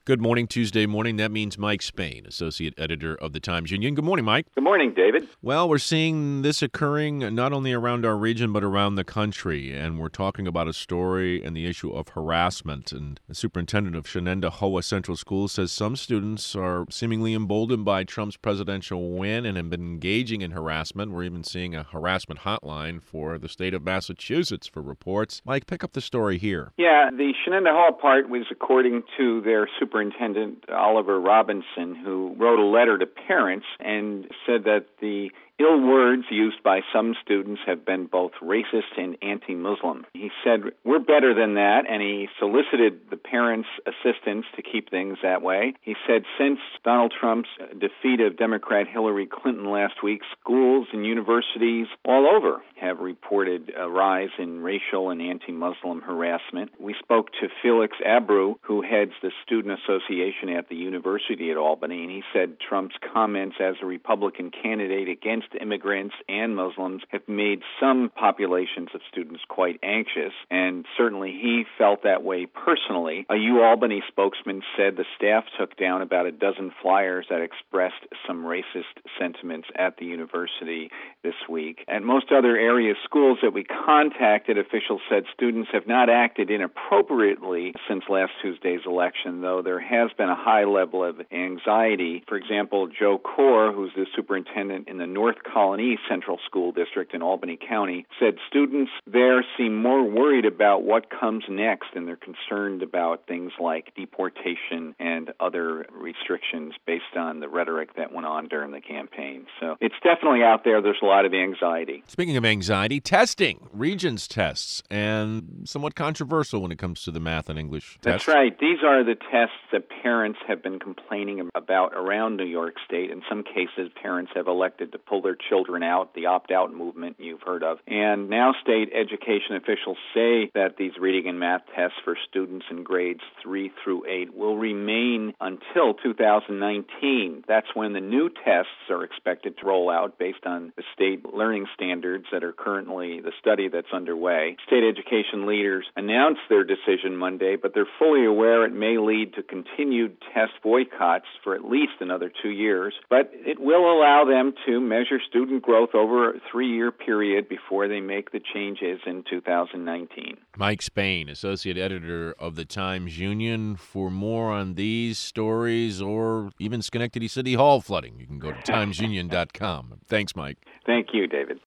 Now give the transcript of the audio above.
Good morning, Tuesday morning. That means Mike Spain, associate editor of the Times-Union. Good morning, Mike. Good morning, David. Well, we're seeing this occurring not only around our region, but around the country. And we're talking about a story and the issue of harassment. And the superintendent of Shenendehowa Central School says some students are seemingly emboldened by Trump's presidential win and have been engaging in harassment. We're even seeing a harassment hotline for the state of Massachusetts for reports. Mike, pick up the story here. Yeah, the Shenendehowa part was according to their superintendent, Oliver Robinson, who wrote a letter to parents and said that the ill words used by some students have been both racist and anti-Muslim. He said, we're better than that, and he solicited the parents' assistance to keep things that way. He said since Donald Trump's defeat of Democrat Hillary Clinton last week, schools and universities all over have reported a rise in racial and anti-Muslim harassment. We spoke to Felix Abreu, who heads the Student Association at the University at Albany, and he said Trump's comments as a Republican candidate against immigrants and Muslims have made some populations of students quite anxious, and certainly he felt that way personally. A UAlbany spokesman said the staff took down about a dozen flyers that expressed some racist sentiments at the university this week. At most other area schools that we contacted, officials said students have not acted inappropriately since last Tuesday's election, though there has been a high level of anxiety. For example, Joe Core, who's the superintendent in the North Colony Central School District in Albany County, said students there seem more worried about what comes next, and they're concerned about things like deportation and other restrictions based on the rhetoric that went on during the campaign. So it's definitely out there. There's a lot of anxiety. Speaking of anxiety, testing, Regents tests, and somewhat controversial when it comes to the math and English tests. That's right. These are the tests that parents have been complaining about around New York State. In some cases, parents have elected to pull their children out, the opt-out movement you've heard of. And now state education officials say that these reading and math tests for students in grades 3 through 8 will remain until 2019. That's when the new tests are expected to roll out based on the state learning standards that are currently the study that's underway. State education leaders announced their decision Monday, but they're fully aware it may lead to continued test boycotts for at least another 2 years. But it will allow them to measure student growth over a 3-year period before they make the changes in 2019. Mike Spain, associate editor of the Times-Union. For more on these stories or even Schenectady City Hall flooding, you can go to timesunion.com. Thanks, Mike. Thank you, David.